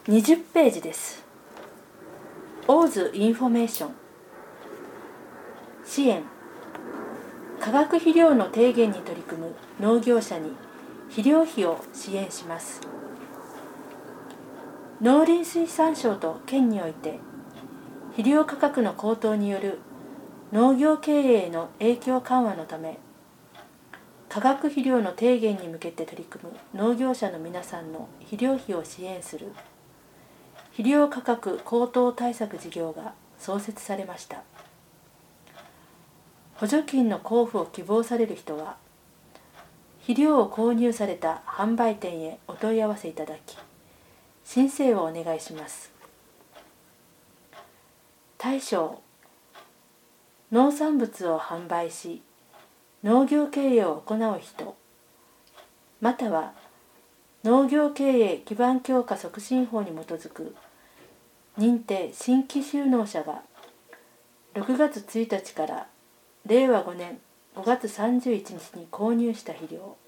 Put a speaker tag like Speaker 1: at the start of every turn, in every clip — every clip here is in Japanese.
Speaker 1: 20ページです。オーズインフォメーション支援。化学肥料の低減に取り組む農業者に肥料費を支援します。農林水産省と県において肥料価格の高騰による農業経営への影響緩和のため、化学肥料の低減に向けて取り組む農業者の皆さんの肥料費を支援する肥料価格高騰対策事業が創設されました。補助金の交付を希望される人は、肥料を購入された販売店へお問い合わせいただき、申請をお願いします。対象、農産物を販売し、農業経営を行う人、または農業経営基盤強化促進法に基づく認定新規就農者が6月1日から令和5年5月31日に購入した肥料。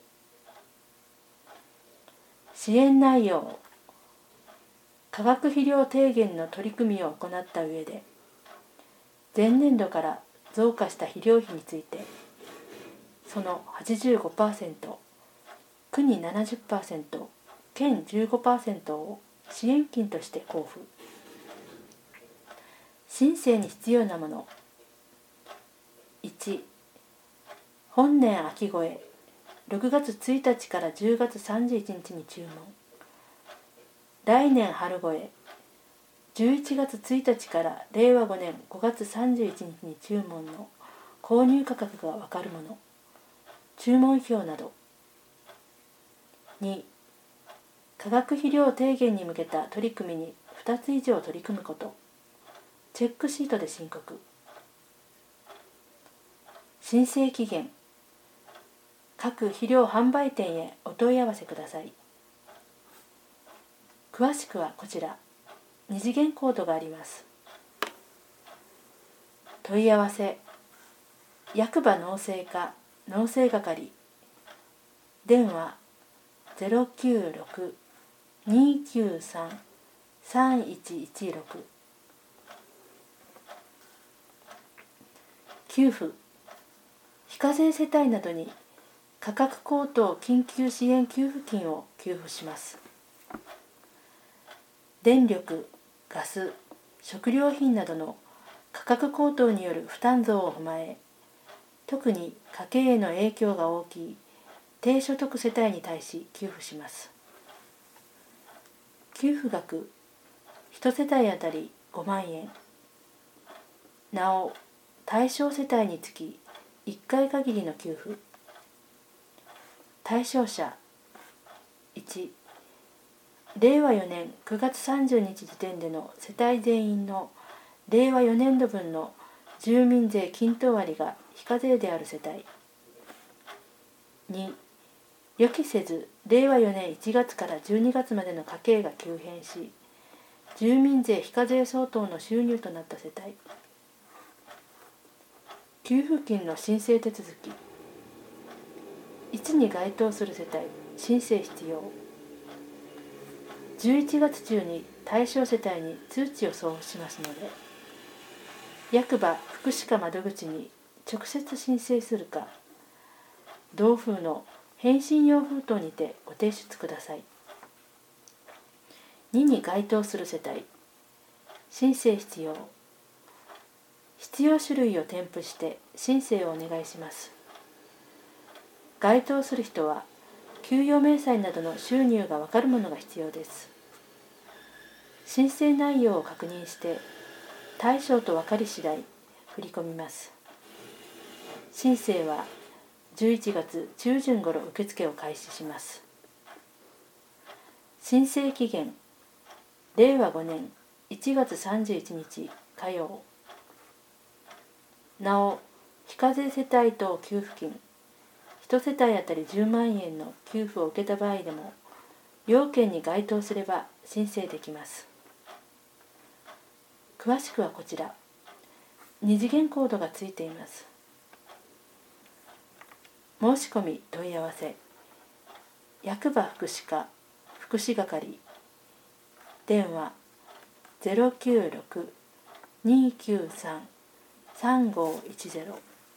Speaker 1: 支援内容、化学肥料低減の取り組みを行った上で、前年度から増加した肥料費について、その 85%、国 70%、県 15% を支援金として交付。申請に必要なもの。1、本年秋越え、6月1日から10月31日に注文。来年春越え、11月1日から令和5年5月31日に注文の購入価格が分かるもの、注文表など。2、化学肥料低減に向けた取り組みに2つ以上取り組むこと、チェックシートで申告。申請期限、各肥料販売店へお問い合わせください。詳しくはこちら、二次元コードがあります。問い合わせ、役場農政課農政係、電話 096-293-3116。給付、非課税世帯などに価格高騰緊急支援給付金を給付します。電力、ガス、食料品などの価格高騰による負担増を踏まえ、特に家計への影響が大きい低所得世帯に対し給付します。給付額、1世帯当たり5万円。なお、対象世帯につき1回限りの給付。対象者、1、令和4年9月30日時点での世帯全員の令和4年度分の住民税均等割が非課税である世帯。2、予期せず令和4年1月から12月までの家計が急変し、住民税非課税相当の収入となった世帯。給付金の申請手続き。1に該当する世帯、申請必要。11月中に対象世帯に通知を送付しますので、役場福祉課窓口に直接申請するか、同封の返信用封筒にてご提出ください。2に該当する世帯、申請必要。必要種類を添付して申請をお願いします。該当する人は給与明細などの収入が分かるものが必要です。申請内容を確認して対象と分かり次第振り込みます。申請は11月中旬頃受付を開始します。申請期限、令和5年1月31日火曜。なお、非課税世帯等給付金1世帯当たり10万円の給付を受けた場合でも、要件に該当すれば申請できます。詳しくはこちら、二次元コードがついています。申し込み問い合わせ、役場福祉課福祉係電話 096-293-3510。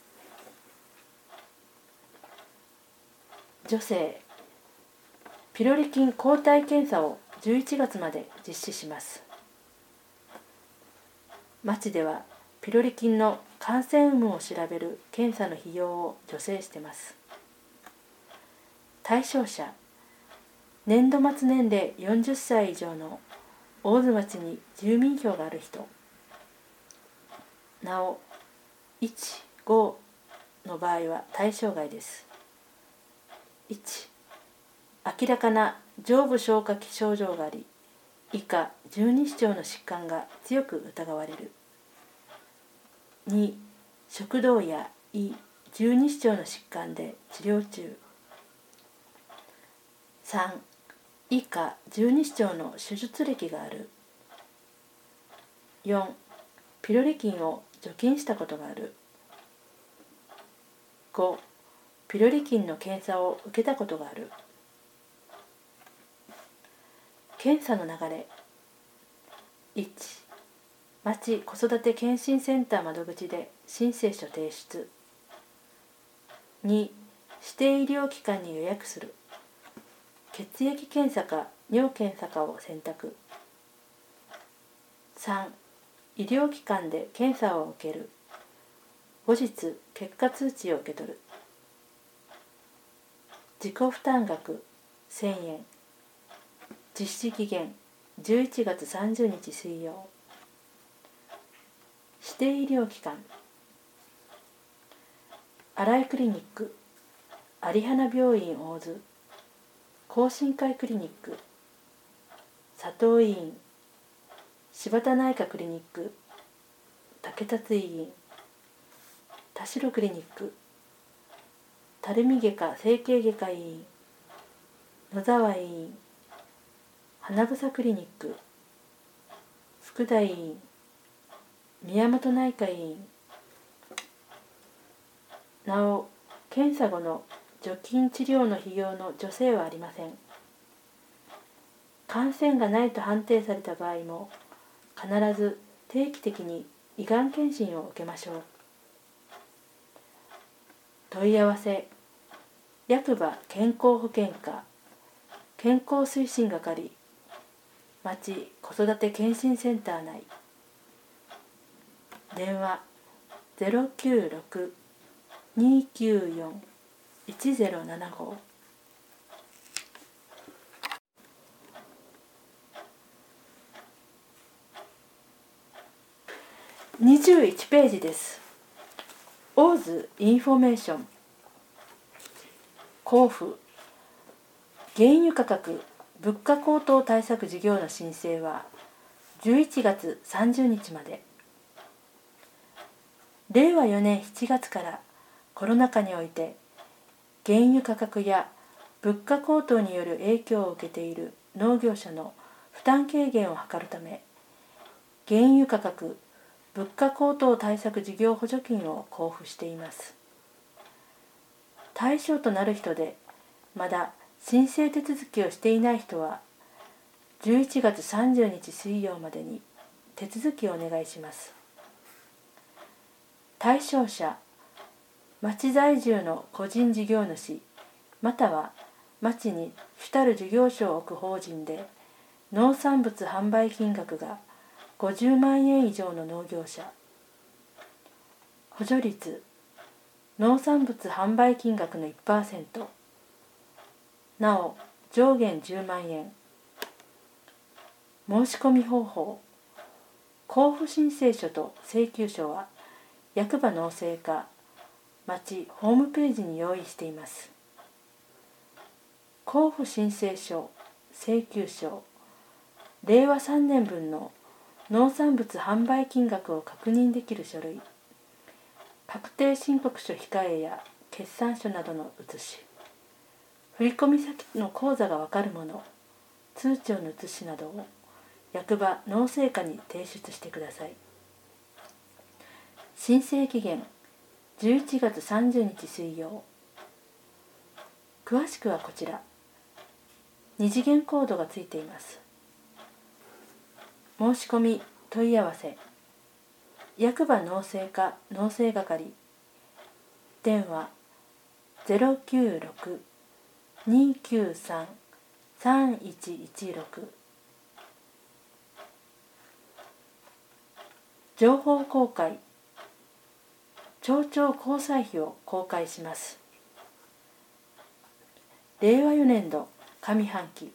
Speaker 1: 女性ピロリ菌抗体検査を11月まで実施します。町ではピロリ菌の感染有無を調べる検査の費用を助成しています。対象者年度末年齢40歳以上の大津町に住民票がある人、なお1、5の場合は対象外です。1、明らかな上部消化器症状があり、以下十二指腸の疾患が強く疑われる。2、食道や胃、十二指腸の疾患で治療中。3、以下十二指腸の手術歴がある。4、ピロリ菌を除菌したことがある。5、ピロリ菌の検査を受けたことがある。検査の流れ。1、町子育て健診センター窓口で申請書提出。2、指定医療機関に予約する。血液検査か尿検査かを選択。3、医療機関で検査を受ける。後日結果通知を受け取る。自己負担額1000円。実施期限11月30日水曜。指定医療機関新井クリニック、有花病院大津、懇親会クリニック、佐藤医院、柴田内科クリニック、竹達医院、田代クリニック、垂水外科整形外科医院、野沢医院、花房クリニック、福田医院、宮本内科医院。なお、検査後の除菌治療の費用の助成はありません。感染がないと判定された場合も、必ず定期的に胃がん検診を受けましょう。問い合わせ、役場健康保険課健康推進係、町子育て健診センター内。電話 096-294-1075。21ページです。大津インフォメーション。交付原油価格物価高騰対策事業の申請は11月30日まで。令和4年7月からコロナ禍において原油価格や物価高騰による影響を受けている農業者の負担軽減を図るため、原油価格物価高騰対策事業補助金を交付しています。対象となる人でまだ申請手続きをしていない人は11月30日水曜までに手続きをお願いします。対象者、町在住の個人事業主または町に主たる事業所を置く法人で農産物販売金額が50万円以上の農業者。補助率、農産物販売金額の 1%。なお、上限10万円。申し込み方法、交付申請書と請求書は役場農政課町ホームページに用意しています。交付申請書、請求書、令和3年分の農産物販売金額を確認できる書類、確定申告書控えや決算書などの写し、振込先の口座がわかるもの、通帳の写しなどを役場農政課に提出してください。申請期限11月30日水曜。詳しくはこちら。2次元コードがついています。 申し込み問い合わせ役場農政課農政係電話 096-293-3116 情報公開町長交際費を公開します。令和4年度上半期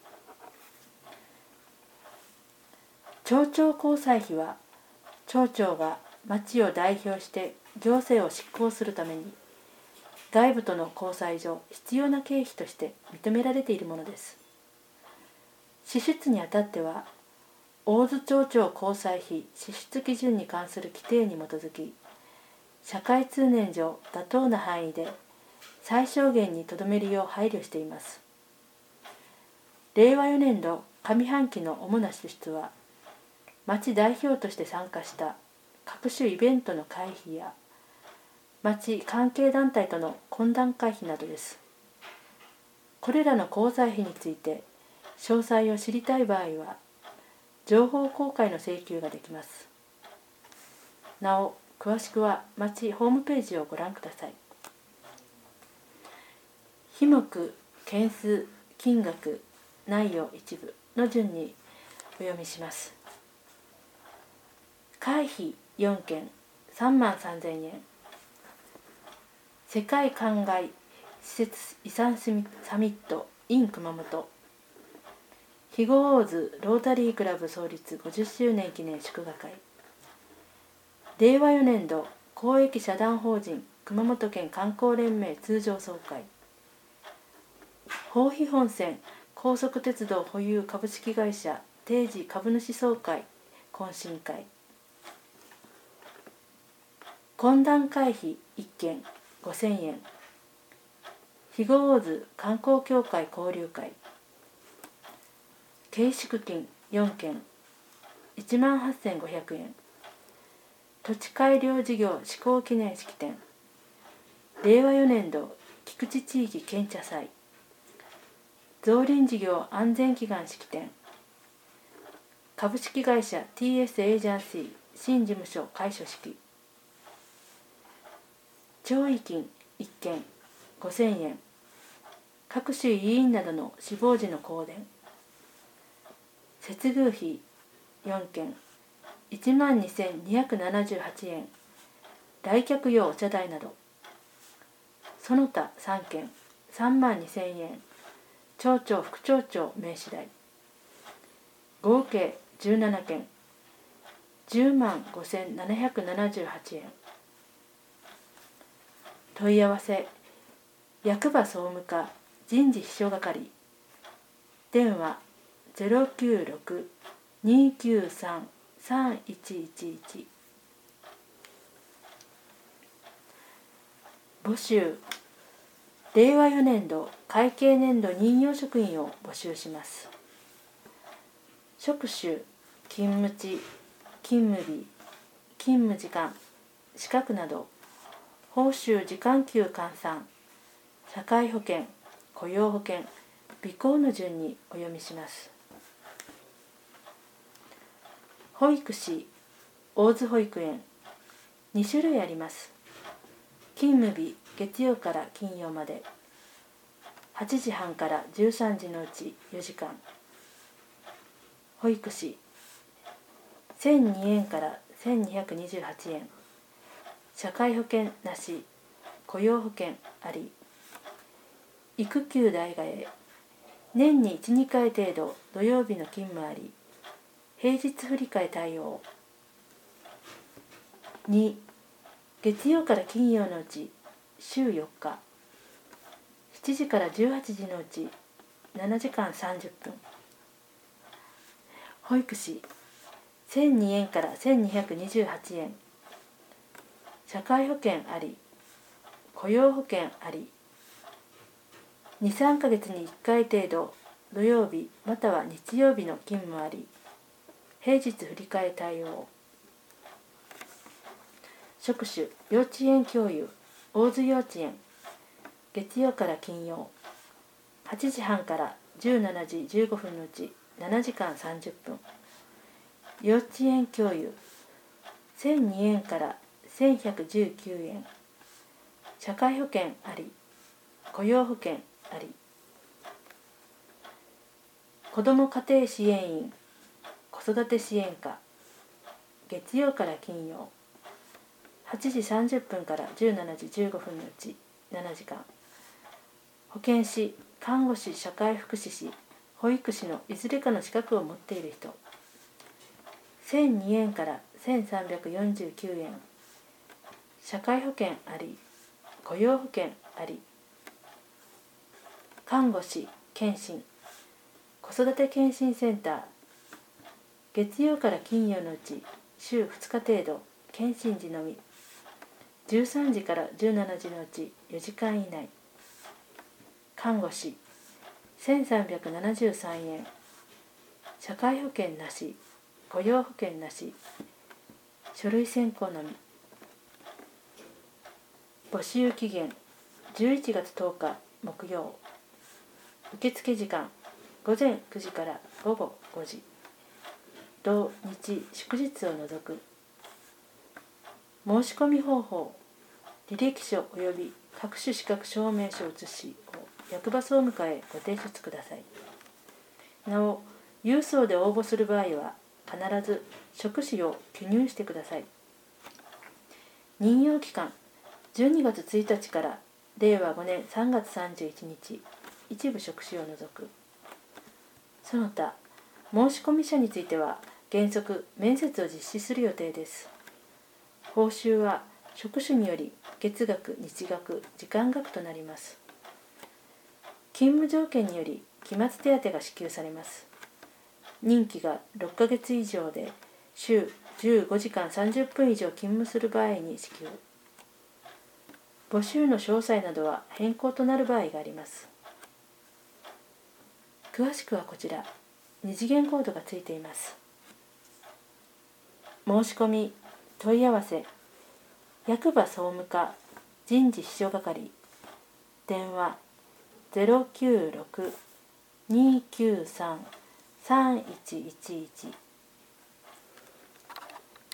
Speaker 1: 町長交際費は町長が町を代表して行政を執行するために外部との交際上必要な経費として認められているものです。支出にあたっては大津町長交際費支出基準に関する規定に基づき社会通念上妥当な範囲で最小限にとどめるよう配慮しています。令和4年度上半期の主な支出は町代表として参加した各種イベントの会費や町関係団体との懇談会費などです。これらの交際費について詳細を知りたい場合は情報公開の請求ができます。なお詳しくは町ホームページをご覧ください。費目、件数、金額、内容一部の順にお読みします。会費4件33,000円。世界灌漑施設遺産サミット in 熊本肥後大津ロータリークラブ創立50周年記念祝賀会令和4年度公益社団法人熊本県観光連盟通常総会豊肥本線高速鉄道保有株式会社定時株主総会懇親会懇談会費1件5,000円肥後大津観光協会交流会軽縮金4件18,500円土地改良事業施行記念式典令和4年度菊池地域献茶祭造林事業安全祈願式典株式会社 TS エージャンシー新事務所開所式弔慰金1件5,000円各種委員などの死亡時の香典接遇費4件12,278円来客用お茶代などその他3件32,000円町長副町長名刺代合計17件105,778円問い合わせ役場総務課人事秘書係電話 096-293-3111 募集令和4年度会計年度任用職員を募集します。職種、勤務地、勤務日、勤務時間、資格など報酬時間給換算、社会保険、雇用保険、備考の順にお読みします。保育士、大津保育園、2種類あります。勤務日、月曜から金曜まで、8時半から13時のうち4時間。保育士、1,002円から1,228円。社会保険なし、雇用保険あり。育休代替え、年に 1,2 回程度土曜日の勤務あり。平日振り替え対応。2、月曜から金曜のうち週4日。7時から18時のうち7時間30分。保育士、1,002円から1,228円。社会保険あり、雇用保険あり。2、3ヶ月に1回程度土曜日または日曜日の勤務あり。平日振り替え対応。職種、幼稚園教諭、大津幼稚園。月曜から金曜。8時半から17時15分のうち7時間30分。 幼稚園教諭1002円から1119円、社会保険あり、雇用保険あり。子ども家庭支援員子育て支援課、月曜から金曜8時30分から17時15分のうち7時間、保健師、看護師、社会福祉士、保育士のいずれかの資格を持っている人、1002円から1349円、社会保険あり、雇用保険あり。看護師、検診、子育て検診センター、月曜から金曜のうち週2日程度、検診時のみ、13時から17時のうち4時間以内。看護師1373円、社会保険なし、雇用保険なし、書類選考のみ。募集期限11月10日木曜、受付時間午前9時から午後5時、土日祝日を除く。申し込み方法、履歴書及び各種資格証明書写しを役場総務課へご提出ください。なお、郵送で応募する場合は必ず職種を記入してください。任用期間12月1日から令和5年3月31日、一部職種を除く。その他、申込者については原則面接を実施する予定です。報酬は職種により月額、日額、時間額となります。勤務条件により期末手当が支給されます。任期が6ヶ月以上で週15時間30分以上勤務する場合に支給。募集の詳細などは変更となる場合があります。詳しくはこちら、2次元コードがついています。申し込み、問い合わせ、役場総務課人事秘書係、電話 096-293-3111